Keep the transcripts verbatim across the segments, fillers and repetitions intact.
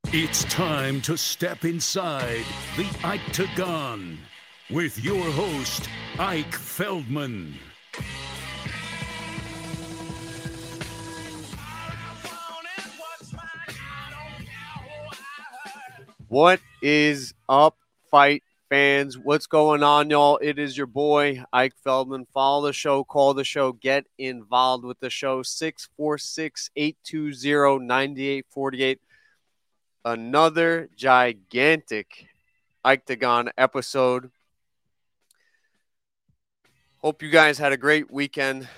It's time to step inside the Octagon with your host, Ike Feldman. What is up, fight fans? What's going on, y'all? It is your boy, Ike Feldman. Follow the show, call the show, get involved with the show. six four six, eight two zero, nine eight four eight. Another gigantic Octagon episode. Hope you guys had a great weekend.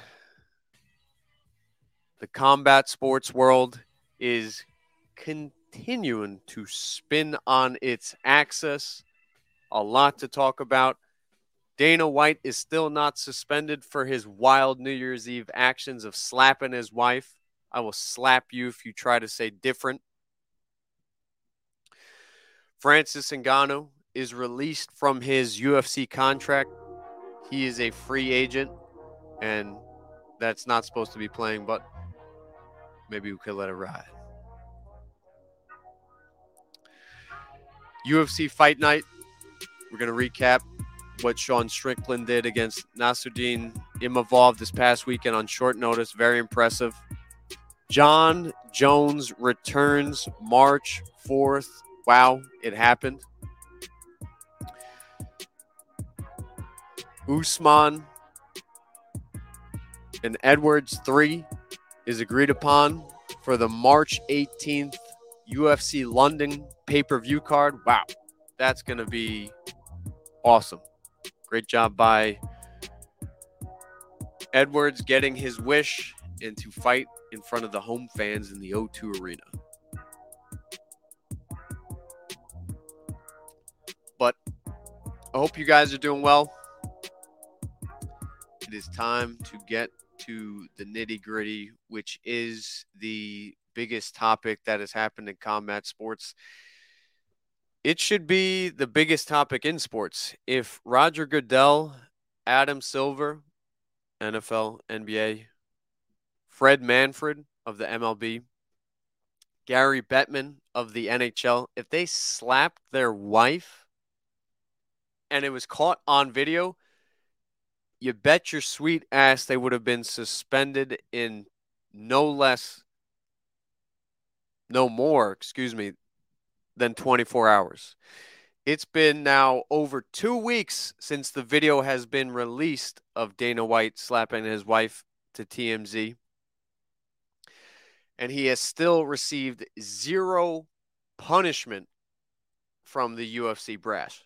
The combat sports world is continuing to spin on its axis. A lot to talk about. Dana White is still not suspended for his wild New Year's Eve actions of slapping his wife. I will slap you if you try to say different. Francis Ngannou is released from his U F C contract. He is a free agent, and that's not supposed to be playing, but maybe we could let it ride. U F C Fight Night. We're going to recap what Sean Strickland did against Nasruddin Imavov this past weekend on short notice. Very impressive. Jon Jones returns March fourth. Wow, it happened. Usman and Edwards three is agreed upon for the March eighteenth U F C London pay-per-view card. Wow, that's going to be awesome. Great job by Edwards getting his wish and to fight in front of the home fans in the O two Arena. But I hope you guys are doing well. It is time to get to the nitty-gritty, which is the biggest topic that has happened in combat sports. It should be the biggest topic in sports. If Roger Goodell, Adam Silver, N F L, N B A, Fred Manfred of the M L B, Gary Bettman of the N H L, if they slapped their wife and it was caught on video, you bet your sweet ass they would have been suspended in no less, no more, excuse me, than twenty-four hours. It's been now over two weeks since the video has been released of Dana White slapping his wife to T M Z. And he has still received zero punishment from the U F C brass.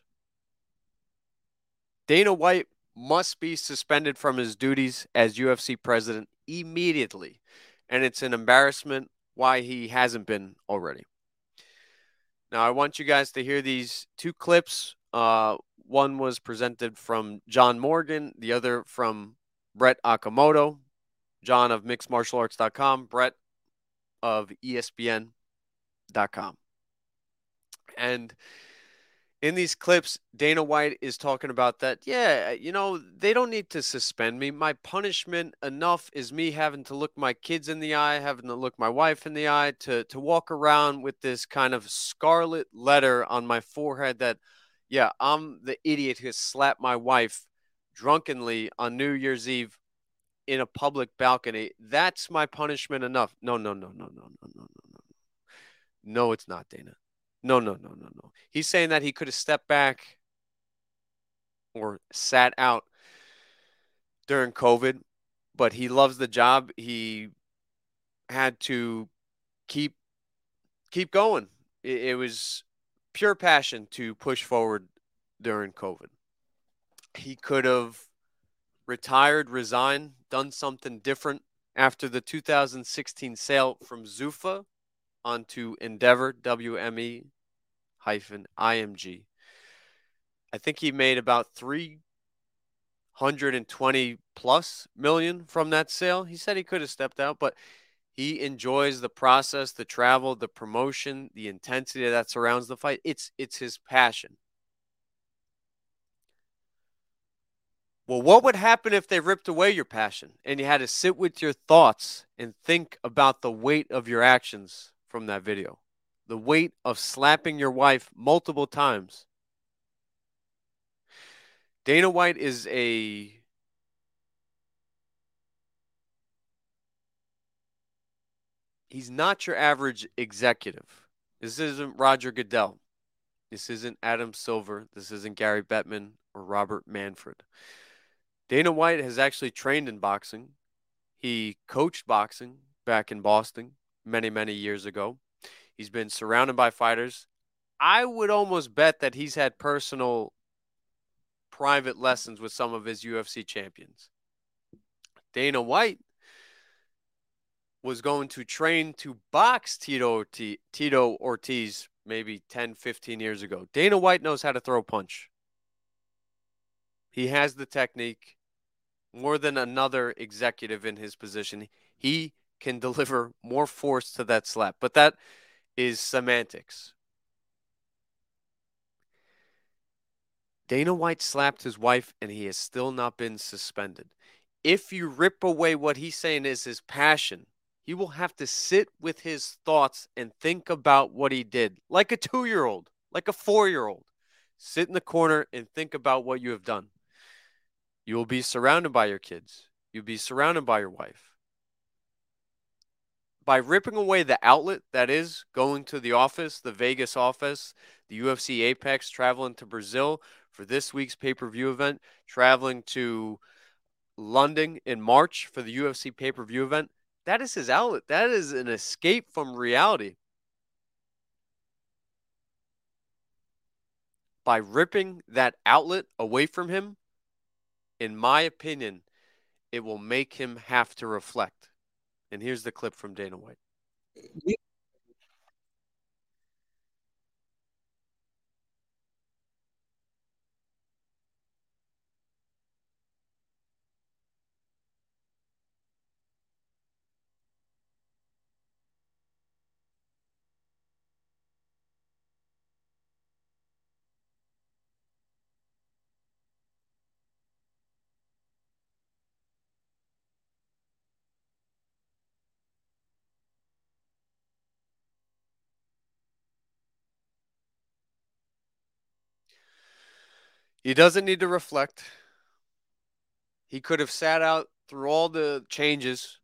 Dana White must be suspended from his duties as U F C president immediately. And it's an embarrassment why he hasn't been already. Now, I want you guys to hear these two clips. Uh, one was presented from John Morgan, the other from Brett Okamoto. John of mixed martial arts dot com, Brett of E S P N dot com. And in these clips, Dana White is talking about that, yeah, you know, they don't need to suspend me. My punishment enough is me having to look my kids in the eye, having to look my wife in the eye, to, to walk around with this kind of scarlet letter on my forehead that, yeah, I'm the idiot who slapped my wife drunkenly on New Year's Eve in a public balcony. That's my punishment enough. No, no, no, no, no, no, no, no, no. No, it's not, Dana. No, no, no, no, no. He's saying that he could have stepped back or sat out during COVID, but he loves the job. He had to keep keep going. It, it was pure passion to push forward during COVID. He could have retired, resigned, done something different after the two thousand sixteen sale from Zuffa onto Endeavor, W M E hyphen I M G. I think he made about three hundred twenty plus million from that sale. He said he could have stepped out, but he enjoys the process, the travel, the promotion, the intensity that surrounds the fight. It's it's his passion. Well, what would happen if they ripped away your passion and you had to sit with your thoughts and think about the weight of your actions from that video? the weight of slapping your wife multiple times. Dana White is a he's not your average executive. This isn't Roger Goodell. This isn't Adam Silver. This isn't Gary Bettman or Robert Manfred. Dana White has actually trained in boxing. He coached boxing back in Boston many, many years ago. He's been surrounded by fighters. I would almost bet that he's had personal private lessons with some of his U F C champions. Dana White was going to train to box Tito Ortiz, Tito Ortiz maybe ten, fifteen years ago. Dana White knows how to throw a punch. He has the technique more than another executive in his position. He can deliver more force to that slap, but that is semantics. Dana White slapped his wife, and he has still not been suspended. If you rip away what he's saying is his passion, he will have to sit with his thoughts and think about what he did, like a two-year-old, like a four-year-old. Sit in the corner and think about what you have done. You will be surrounded by your kids. You'll be surrounded by your wife. By ripping away the outlet that is going to the office, the Vegas office, the U F C Apex, traveling to Brazil for this week's pay-per-view event, traveling to London in March for the U F C pay-per-view event, that is his outlet. That is an escape from reality. By ripping that outlet away from him, in my opinion, it will make him have to reflect. And here's the clip from Dana White. He doesn't need to reflect. He could have sat out through all the changes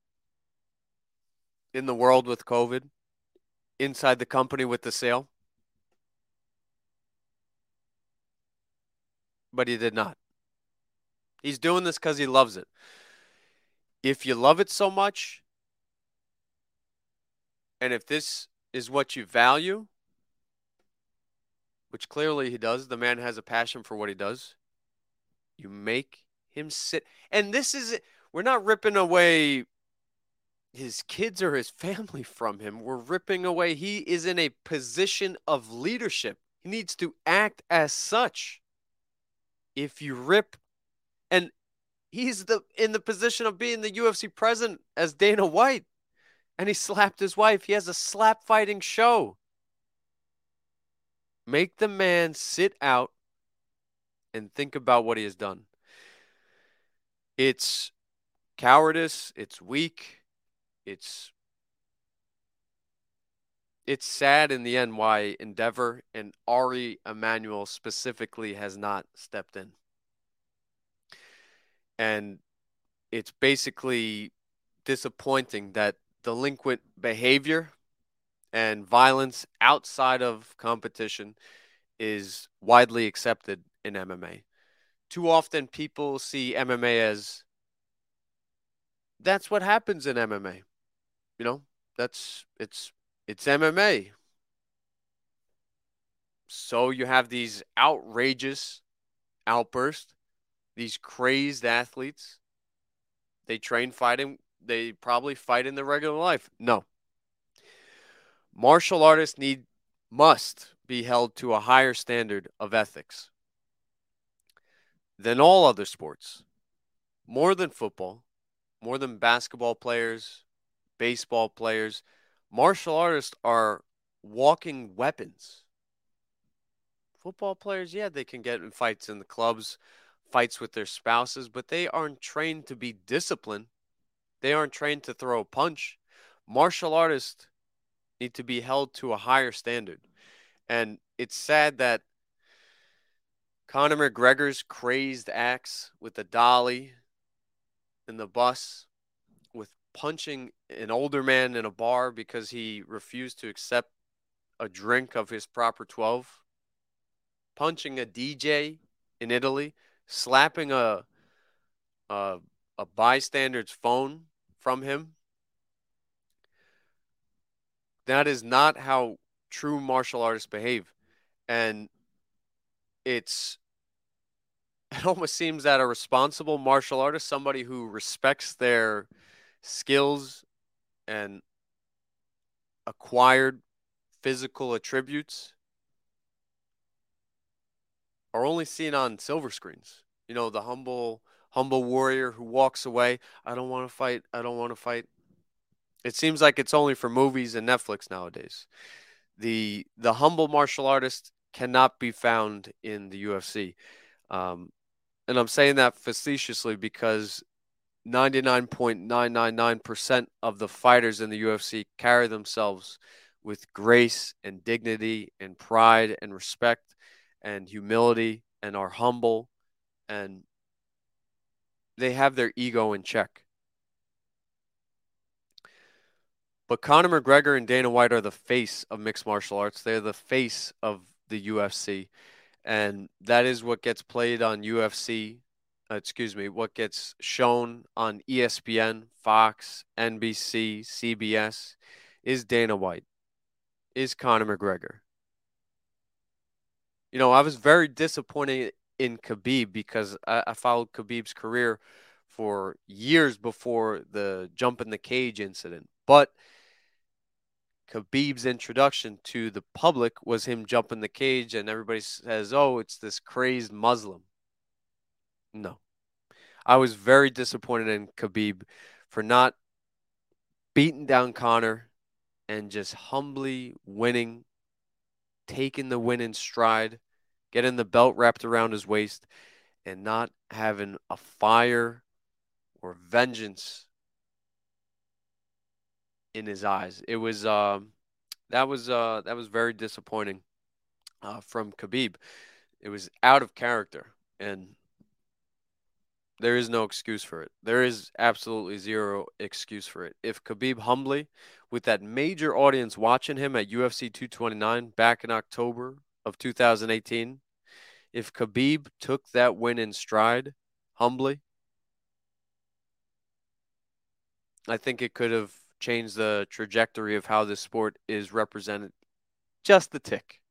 in the world with COVID, inside the company with the sale. But he did not. He's doing this because he loves it. If you love it so much, and if this is what you value, which clearly he does, the man has a passion for what he does, you make him sit. And this is it. We're not ripping away his kids or his family from him. We're ripping away. He is in a position of leadership. He needs to act as such. If you rip, and he's the in the position of being the U F C president as Dana White, and he slapped his wife. He has a slap fighting show. Make the man sit out and think about what he has done. It's cowardice. It's weak. It's it's sad in the end why Endeavor and Ari Emanuel specifically has not stepped in. And it's basically disappointing that delinquent behavior and violence outside of competition is widely accepted in M M A. Too often people see M M A as that's what happens in M M A. You know, that's it's it's M M A. So you have these outrageous outbursts, these crazed athletes. They train fighting, they probably fight in their regular life. No. Martial artists need must be held to a higher standard of ethics than all other sports. More than football, more than basketball players, baseball players. Martial artists are walking weapons. Football players, yeah, they can get in fights in the clubs, fights with their spouses, but they aren't trained to be disciplined. They aren't trained to throw a punch. Martial artists need to be held to a higher standard. And it's sad that Conor McGregor's crazed acts with the dolly in the bus, with punching an older man in a bar because he refused to accept a drink of his proper twelve, punching a D J in Italy, slapping a a, a bystander's phone from him. That is not how true martial artists behave. And it's it almost seems that a responsible martial artist, somebody who respects their skills and acquired physical attributes, are only seen on silver screens. You know, the humble humble warrior who walks away, I don't want to fight, I don't want to fight. It seems like it's only for movies and Netflix nowadays. The the humble martial artist cannot be found in the U F C. Um, and I'm saying that facetiously because ninety-nine point nine nine nine percent of the fighters in the U F C carry themselves with grace and dignity and pride and respect and humility and are humble, and they have their ego in check. But Conor McGregor and Dana White are the face of mixed martial arts. They're the face of the U F C. And that is what gets played on U F C, uh, excuse me, what gets shown on E S P N, Fox, N B C, C B S, is Dana White, is Conor McGregor. You know, I was very disappointed in Khabib because I, I followed Khabib's career for years before the jump in the cage incident. But Khabib's introduction to the public was him jumping the cage, and everybody says, oh, it's this crazed Muslim. No. I was very disappointed in Khabib for not beating down Conor and just humbly winning, taking the win in stride, getting the belt wrapped around his waist, and not having a fire or vengeance in his eyes. It was um that was uh that was very disappointing uh, from Khabib. It was out of character, and there is no excuse for it. There is absolutely zero excuse for it. If Khabib humbly, with that major audience watching him at U F C two twenty-nine back in October of two thousand eighteen, if Khabib took that win in stride, humbly, I think it could have changed the trajectory of how this sport is represented just the tick.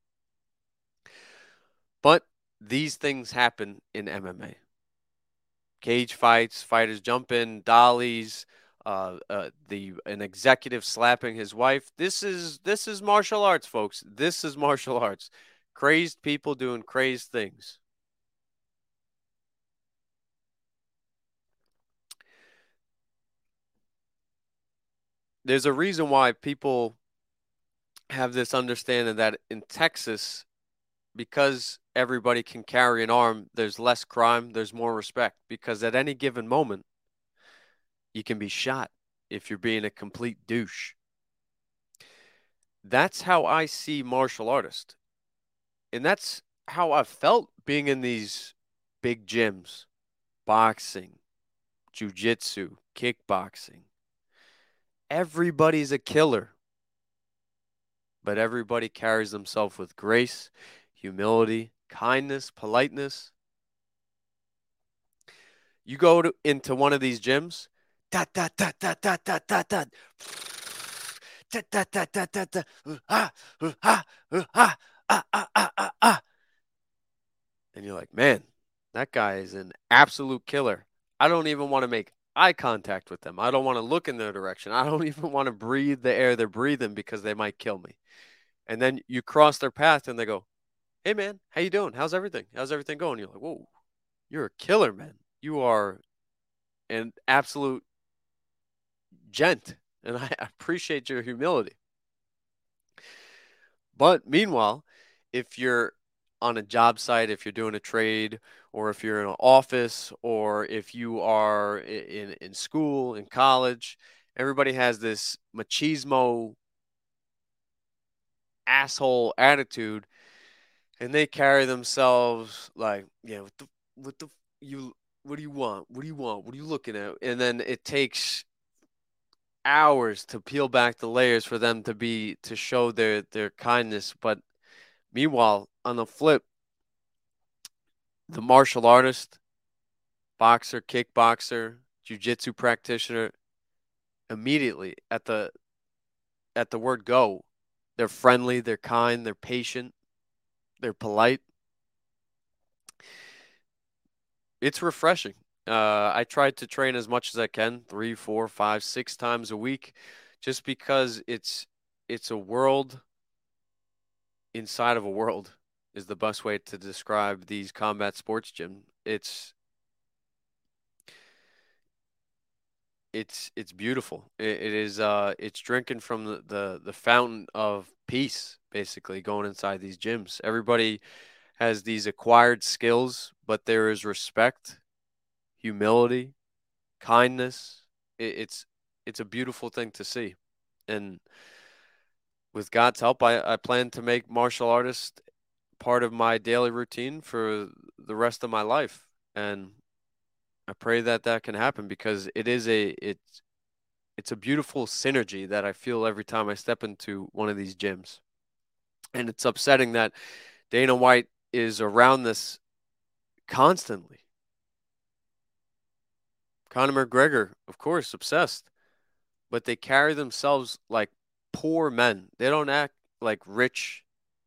But these things happen in M M A. Cage fights, fighters jump in, dollies, uh, uh, the an executive slapping his wife. This is this is martial arts, folks. This is martial arts. Crazed people doing crazed things. There's a reason why people have this understanding that in Texas, because everybody can carry an arm, there's less crime, there's more respect. Because at any given moment, you can be shot if you're being a complete douche. That's how I see martial artists. And that's how I felt being in these big gyms, boxing, jiu-jitsu, kickboxing. Everybody's a killer, but everybody carries themselves with grace, humility, kindness, politeness. You go to, into one of these gyms, da da da da da da da da, da da da da da da, ah ah ah ah ah ah ah ah, and you're like, man, that guy is an absolute killer. I don't even want to make eye contact with them. I don't want to look in their direction. I don't even want to breathe the air they're breathing because they might kill me. And then you cross their path and they go, hey, man, how you doing? How's everything? How's everything going? You're like, whoa, you're a killer, man. You are an absolute gent, and I appreciate your humility. But meanwhile, if you're on a job site, if you're doing a trade, or if you're in an office, or if you are in, in school, in college, everybody has this machismo asshole attitude, and they carry themselves like, yeah, what the, what the, you, what do you want? What do you want? What are you looking at? And then it takes hours to peel back the layers for them to be, to show their, their kindness. But meanwhile, on the flip, the martial artist, boxer, kickboxer, jiu-jitsu practitioner, immediately at the, at the word go, they're friendly, they're kind, they're patient, they're polite. It's refreshing. Uh, I try to train as much as I can, three, four, five, six times a week, just because it's it's a world inside of a world is the best way to describe these combat sports gym. It's it's it's beautiful. It, it is uh it's drinking from the, the the fountain of peace, basically, going inside these gyms. Everybody has these acquired skills, but there is respect, humility, kindness. It, it's it's a beautiful thing to see, and with God's help, I, I plan to make martial artist part of my daily routine for the rest of my life, and I pray that that can happen, because it is a it's it's a beautiful synergy that I feel every time I step into one of these gyms, and it's upsetting that Dana White is around this constantly. Conor McGregor, of course, obsessed, but they carry themselves like poor men. They don't act like rich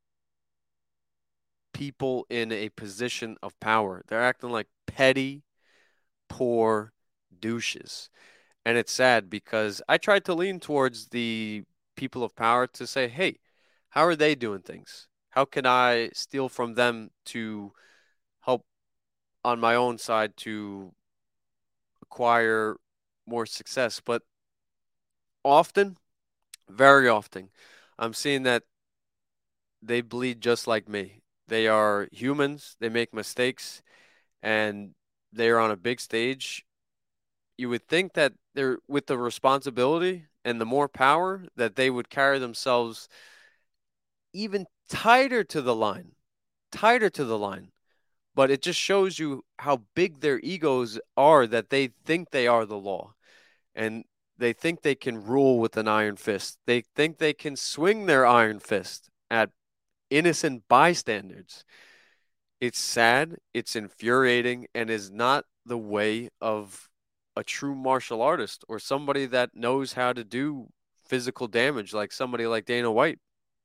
people in a position of power. They're acting like petty, poor douches. And it's sad, because I tried to lean towards the people of power to say, hey, how are they doing things? How can I steal from them to help on my own side to acquire more success? But often, very often, I'm seeing that they bleed just like me. They are humans, they make mistakes, and they are on a big stage. You would think that they're with the responsibility and the more power, that they would carry themselves even tighter to the line, tighter to the line. But it just shows you how big their egos are, that they think they are the law, and they think they can rule with an iron fist. They think they can swing their iron fist at innocent bystanders. It's sad, it's infuriating, and is not the way of a true martial artist or somebody that knows how to do physical damage, like somebody like Dana White.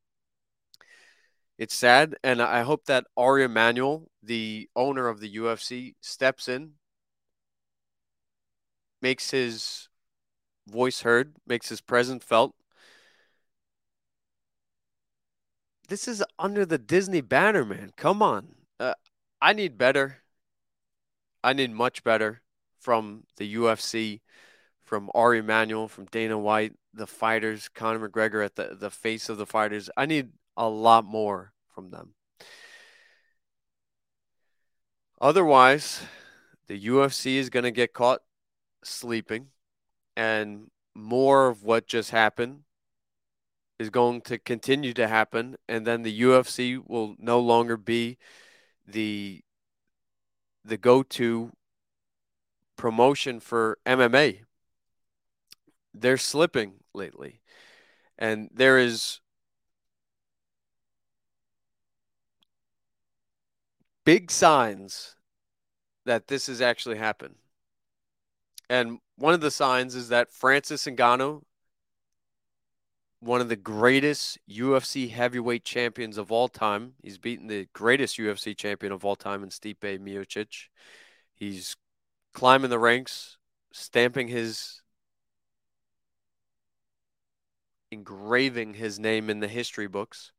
It's sad, and I hope that Ari Emanuel, the owner of the U F C, steps in, makes his voice heard, makes his presence felt. This is under the Disney banner, man. Come on. Uh, I need better. I need much better from the U F C, from Ari Emanuel, from Dana White, the fighters, Conor McGregor at the, the face of the fighters. I need a lot more from them. Otherwise, the U F C is going to get caught sleeping, and more of what just happened is going to continue to happen, and then the U F C will no longer be the the go-to promotion for M M A. They're slipping lately, and there is big signs that this has actually happened. And one of the signs is that Francis Ngannou, one of the greatest U F C heavyweight champions of all time, he's beaten the greatest U F C champion of all time in Stipe Miocic. He's climbing the ranks, stamping his, engraving his name in the history books.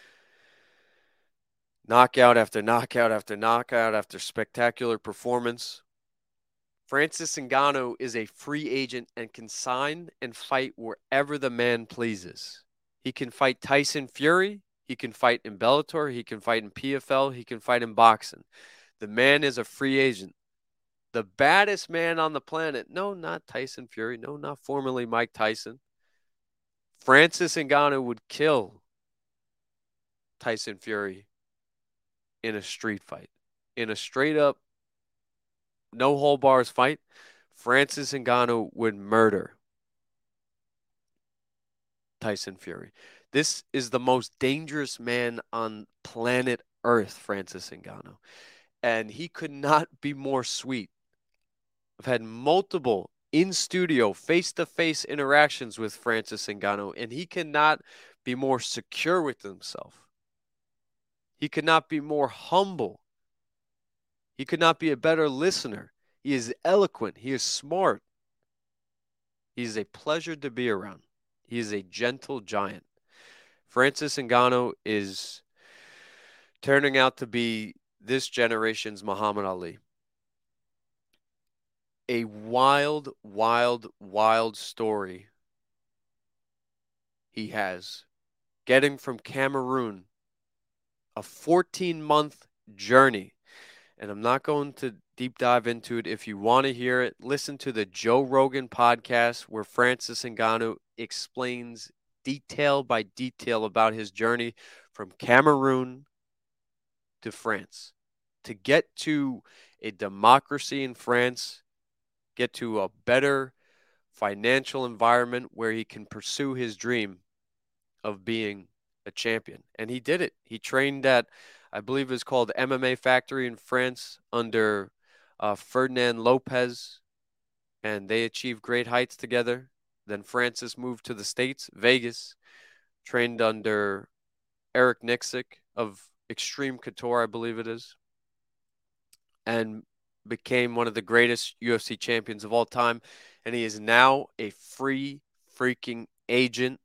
Knockout after knockout after knockout after spectacular performance. Francis Ngannou is a free agent and can sign and fight wherever the man pleases. He can fight Tyson Fury. He can fight in Bellator. He can fight in P F L. He can fight in boxing. The man is a free agent. The baddest man on the planet. No, not Tyson Fury. No, not formerly Mike Tyson. Francis Ngannou would kill Tyson Fury in a street fight. In a straight up, no hold bars fight, Francis Ngannou would murder Tyson Fury. This is the most dangerous man on planet Earth, Francis Ngannou. And he could not be more sweet. I've had multiple in-studio, face-to-face interactions with Francis Ngannou, and he cannot be more secure with himself. He could not be more humble. He could not be a better listener. He is eloquent. He is smart. He is a pleasure to be around. He is a gentle giant. Francis Ngannou is turning out to be this generation's Muhammad Ali. A wild, wild, wild story he has. Getting from Cameroon, a fourteen-month journey. And I'm not going to deep dive into it. If you want to hear it, listen to the Joe Rogan podcast where Francis Ngannou explains detail by detail about his journey from Cameroon to France. To get to a democracy in France, get to a better financial environment where he can pursue his dream of being a champion. And he did it. He trained at, I believe it's called M M A Factory in France under uh, Ferdinand Lopez, and they achieved great heights together. Then Francis moved to the States, Vegas, trained under Eric Nicksick of Extreme Couture, I believe it is, and became one of the greatest U F C champions of all time. And he is now a free freaking agent.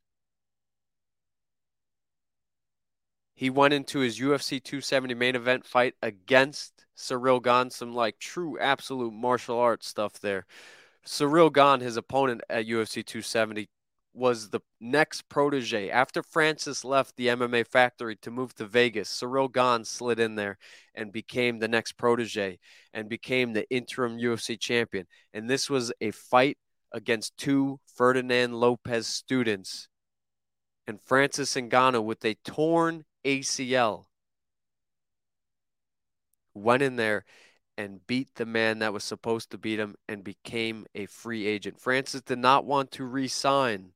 He went into his U F C two seventy main event fight against Cyril Gane, some like true absolute martial arts stuff there. Cyril Gane, his opponent at U F C two seventy, was the next protege. After Francis left the M M A Factory to move to Vegas, Cyril Gane slid in there and became the next protege and became the interim U F C champion. And this was a fight against two Ferdinand Lopez students. And Francis Ngannou, with a torn A C L, went in there and beat the man that was supposed to beat him and became a free agent. Francis did not want to re-sign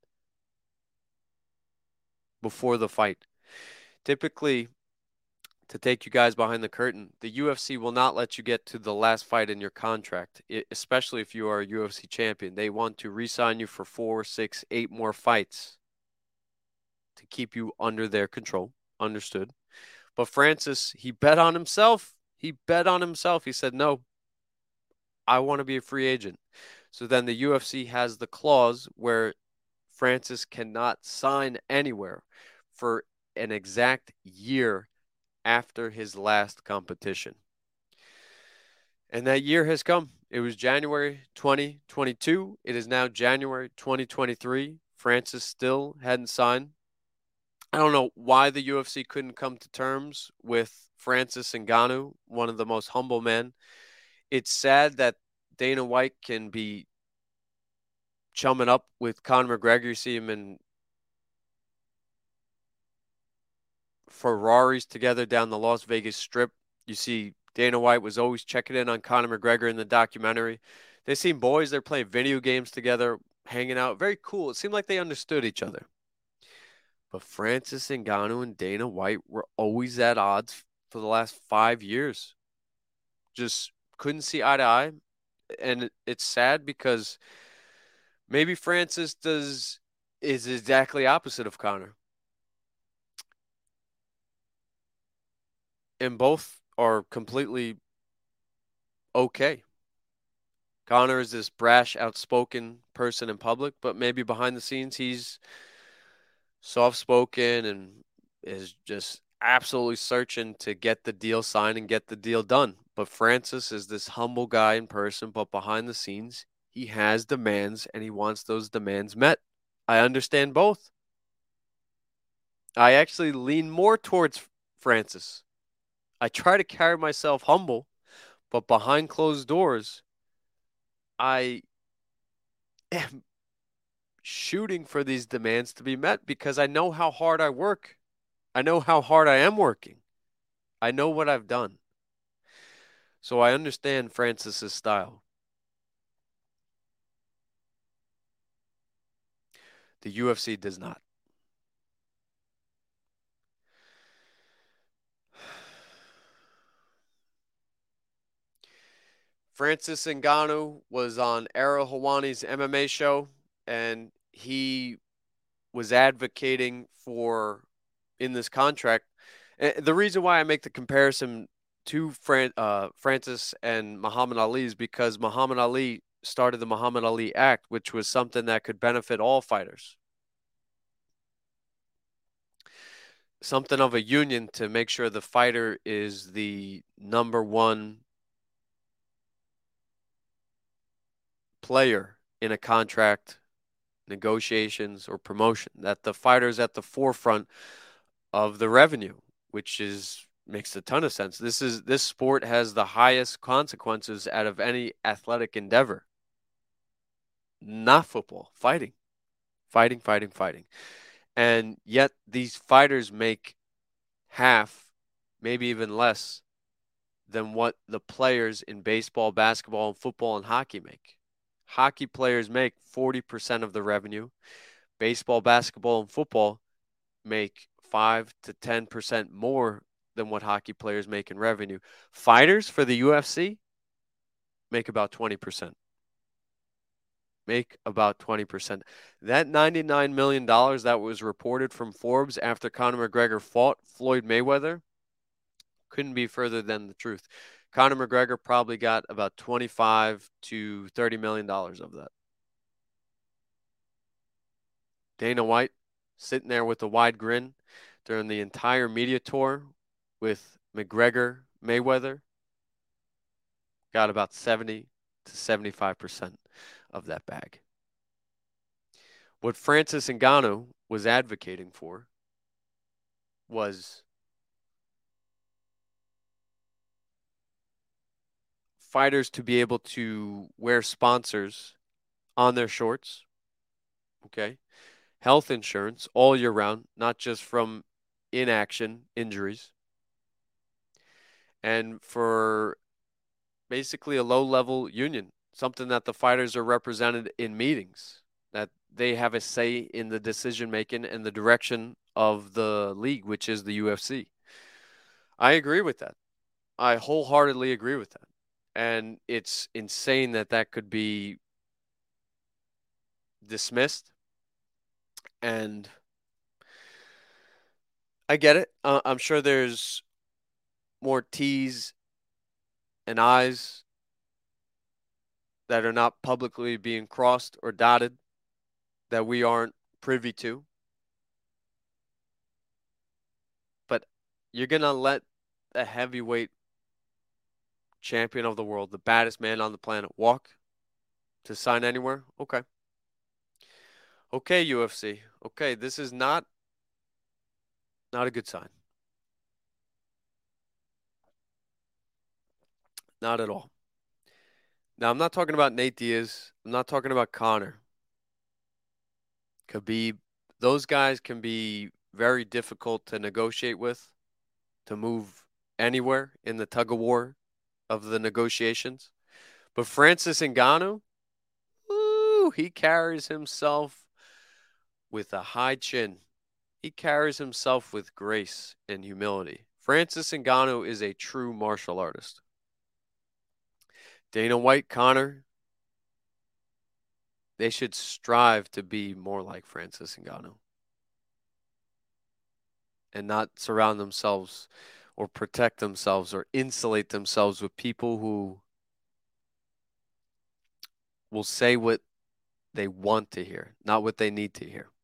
before the fight. Typically, to take you guys behind the curtain, the U F C will not let you get to the last fight in your contract, especially if you are a U F C champion. They want to re-sign you for four, six, eight more fights to keep you under their control. Understood. But Francis, he bet on himself. He bet on himself. He said, no, I want to be a free agent. So then the U F C has the clause where Francis cannot sign anywhere for an exact year after his last competition. And that year has come. It was January twenty twenty-two. It is now January twenty twenty-three. Francis still hadn't signed. I don't know why the U F C couldn't come to terms with Francis Ngannou, one of the most humble men. It's sad that Dana White can be chumming up with Conor McGregor. You see him in Ferraris together down the Las Vegas Strip. You see Dana White was always checking in on Conor McGregor in the documentary. They seem boys. They're playing video games together, hanging out. Very cool. It seemed like they understood each other. But Francis Ngannou and Dana White were always at odds for the last five years. Just couldn't see eye to eye. And it's sad because maybe Francis does is exactly opposite of Conor. And both are completely okay. Conor is this brash, outspoken person in public, but maybe behind the scenes he's soft-spoken and is just absolutely searching to get the deal signed and get the deal done. But Francis is this humble guy in person, but behind the scenes, he has demands and he wants those demands met. I understand both. I actually lean more towards Francis. I try to carry myself humble, but behind closed doors, I am shooting for these demands to be met because I know how hard I work. I know how hard I am working. I know what I've done. So I understand Francis's style. The U F C does not. Francis Ngannou was on Ariel Helwani's M M A show, and he was advocating for, in this contract, the reason why I make the comparison to Fran, uh, Francis and Muhammad Ali is because Muhammad Ali started the Muhammad Ali Act, which was something that could benefit all fighters. Something of a union to make sure the fighter is the number one player in a contract, negotiations, or promotion, that the fighter's at the forefront of the revenue, which is makes a ton of sense. This is this sport has the highest consequences out of any athletic endeavor. Not football, fighting. Fighting, fighting, fighting. And yet these fighters make half, maybe even less than what the players in baseball, basketball, and football and hockey make. Hockey players make forty percent of the revenue. Baseball, basketball, and football make five to ten percent more than what hockey players make in revenue. Fighters for the U F C make about twenty percent. Make about twenty percent. That ninety-nine million dollars that was reported from Forbes after Conor McGregor fought Floyd Mayweather couldn't be further than the truth. Conor McGregor probably got about twenty-five to thirty million dollars of that. Dana White sitting there with a wide grin during the entire media tour with McGregor Mayweather got about seventy to seventy-five percent of that bag. What Francis Ngannou was advocating for was fighters to be able to wear sponsors on their shorts, okay? Health insurance all year round, not just from inaction injuries. And for basically a low-level union, something that the fighters are represented in meetings, that they have a say in the decision-making and the direction of the league, which is the U F C. I agree with that. I wholeheartedly agree with that. And it's insane that that could be dismissed. And I get it. Uh, I'm sure there's more T's and I's that are not publicly being crossed or dotted that we aren't privy to. But you're going to let a heavyweight champion of the world, the baddest man on the planet, walk to sign anywhere? Okay. Okay, U F C. Okay, this is not not a good sign. Not at all. Now, I'm not talking about Nate Diaz. I'm not talking about Conor. Khabib. Those guys can be very difficult to negotiate with, to move anywhere in the tug of war of the negotiations. But Francis Ngannou, ooh, he carries himself with a high chin. He carries himself with grace and humility. Francis Ngannou is a true martial artist. Dana White, Conor, they should strive to be more like Francis Ngannou and not surround themselves or protect themselves or insulate themselves with people who will say what they want to hear, not what they need to hear.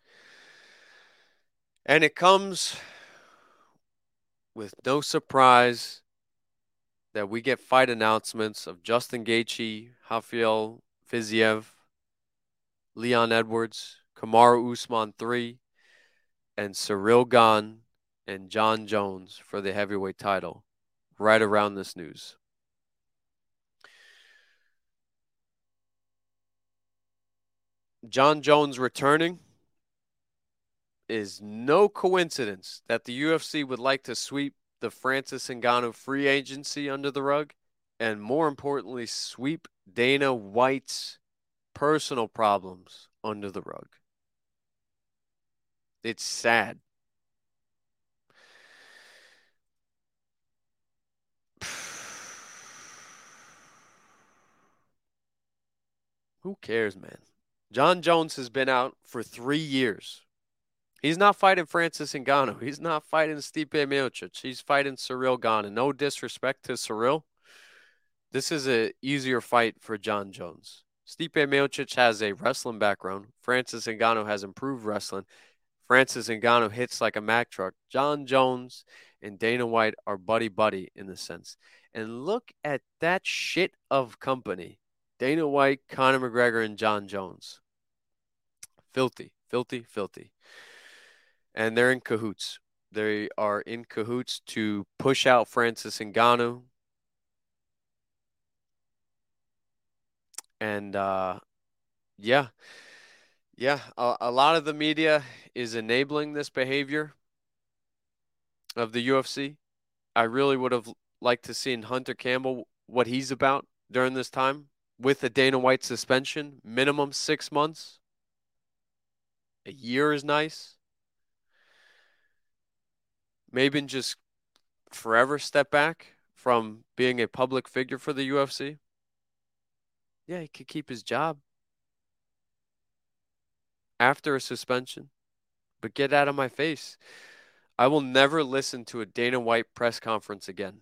And it comes with no surprise that we get fight announcements of Justin Gaethje, Rafael Fiziev, Leon Edwards, Kamaru Usman three, and Ciryl Gane and Jon Jones for the heavyweight title right around this news. Jon Jones returning is no coincidence that the U F C would like to sweep the Francis Ngannou free agency under the rug, and more importantly, sweep Dana White's personal problems under the rug. It's sad. Who cares, man? Jon Jones has been out for three years. He's not fighting Francis Ngannou. He's not fighting Stipe Miocic. He's fighting Ciryl Gane. And no disrespect to Ciryl, this is an easier fight for Jon Jones. Stipe Miocic has a wrestling background. Francis Ngannou has improved wrestling. Francis Ngannou hits like a Mack truck. Jon Jones and Dana White are buddy-buddy in the sense. And look at that shit of company. Dana White, Conor McGregor, and Jon Jones. Filthy, filthy, filthy. And they're in cahoots. They are in cahoots to push out Francis Ngannou. And, uh, yeah. Yeah, a, a lot of the media is enabling this behavior of the U F C. I really would have liked to see Hunter Campbell, what he's about during this time with the Dana White suspension, minimum six months. A year is nice. Maybe just forever step back from being a public figure for the U F C. Yeah, he could keep his job after a suspension, but get out of my face. I will never listen to a Dana White press conference again.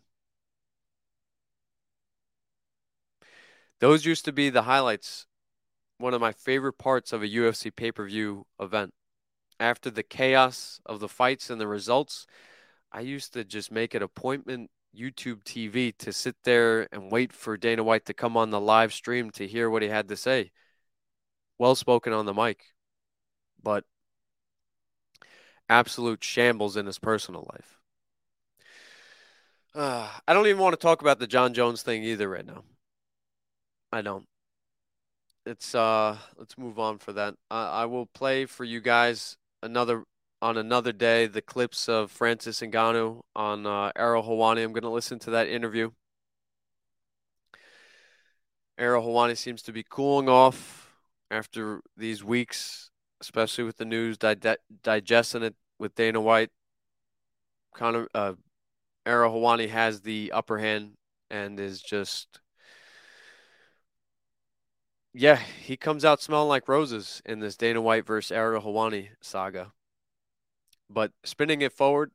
Those used to be the highlights, one of my favorite parts of a U F C pay-per-view event. After the chaos of the fights and the results, I used to just make an appointment YouTube T V to sit there and wait for Dana White to come on the live stream to hear what he had to say. Well spoken on the mic, but absolute shambles in his personal life. Uh, I don't even want to talk about the Jon Jones thing either right now. I don't. It's uh, let's move on for that. Uh, I will play for you guys another on another day the clips of Francis Ngannou on uh, Ariel Helwani. I'm going to listen to that interview. Ariel Helwani seems to be cooling off after these weeks, especially with the news, di- digesting it with Dana White. Conor, uh, Ariel Helwani has the upper hand and is just, yeah, he comes out smelling like roses in this Dana White versus Ariel Helwani saga. But spinning it forward,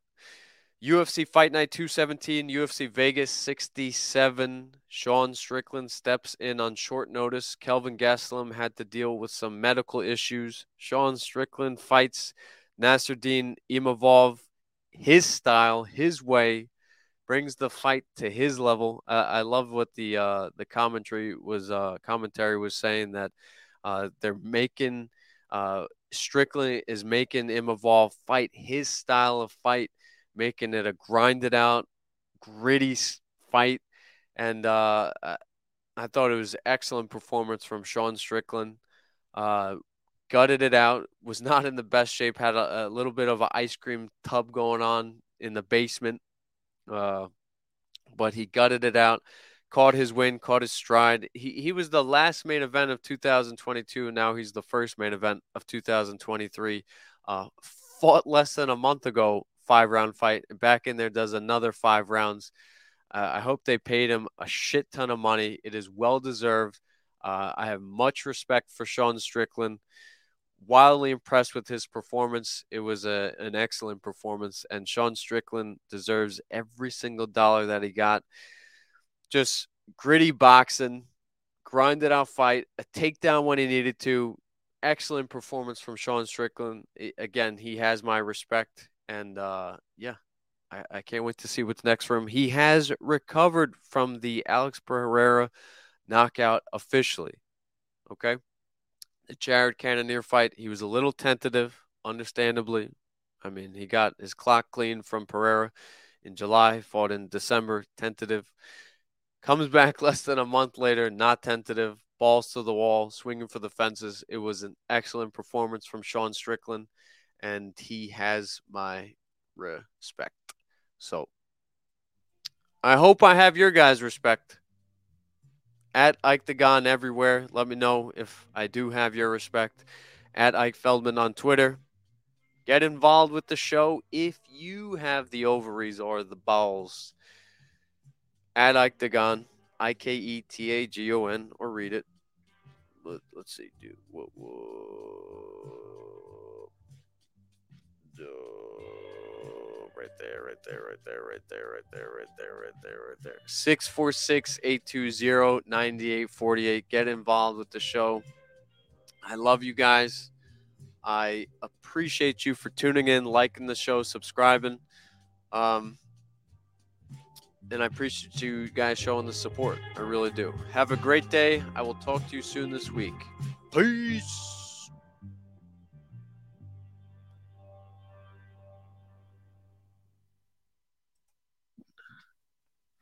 U F C Fight Night two seventeen, U F C Vegas sixty-seven. Sean Strickland steps in on short notice. Kelvin Gastelum had to deal with some medical issues. Sean Strickland fights Nasruddin Imavov, his style, his way, brings the fight to his level. Uh, I love what the uh, the commentary was uh, commentary was saying that uh, they're making uh, Strickland is making Imavov fight his style of fight, making it a grinded out, gritty fight. And uh, I thought it was an excellent performance from Sean Strickland. Uh, gutted it out, was not in the best shape, had a, a little bit of an ice cream tub going on in the basement. Uh, but he gutted it out, caught his win, caught his stride. He he was the last main event of two thousand twenty-two, and now he's the first main event of two thousand twenty-three. Uh, fought less than a month ago, five-round fight. Back in there, does another five rounds. Uh, I hope they paid him a shit ton of money. It is well-deserved. Uh, I have much respect for Sean Strickland. Wildly impressed with his performance. It was a, an excellent performance, and Sean Strickland deserves every single dollar that he got. Just gritty boxing, grinded out fight, a takedown when he needed to. Excellent performance from Sean Strickland. Again, he has my respect, and uh, yeah, I, I can't wait to see what's next for him. He has recovered from the Alex Pereira knockout officially. Okay. The Jared Cannonier fight, he was a little tentative, understandably. I mean, he got his clock clean from Pereira in July, fought in December, tentative. Comes back less than a month later, not tentative, balls to the wall, swinging for the fences. It was an excellent performance from Sean Strickland. and he has my respect. So I hope I have your guys' respect. At Ike the Gon everywhere. Let me know if I do have your respect. At Ike Feldman on Twitter. Get involved with the show if you have the ovaries or the balls. At Ike the Gon, I K E T A G O N, or read it. Let, let's see, dude. Whoa, whoa. Oh, right there, right there, right there, right there, right there, right there, right there, right there. six four six, eight two zero, nine eight four eight. Get involved with the show. I love you guys. I appreciate you for tuning in, liking the show, subscribing. Um, and I appreciate you guys showing the support. I really do. Have a great day. I will talk to you soon this week. Peace.